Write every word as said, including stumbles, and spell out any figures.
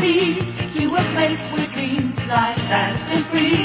be to a place where dreams lie fast and free.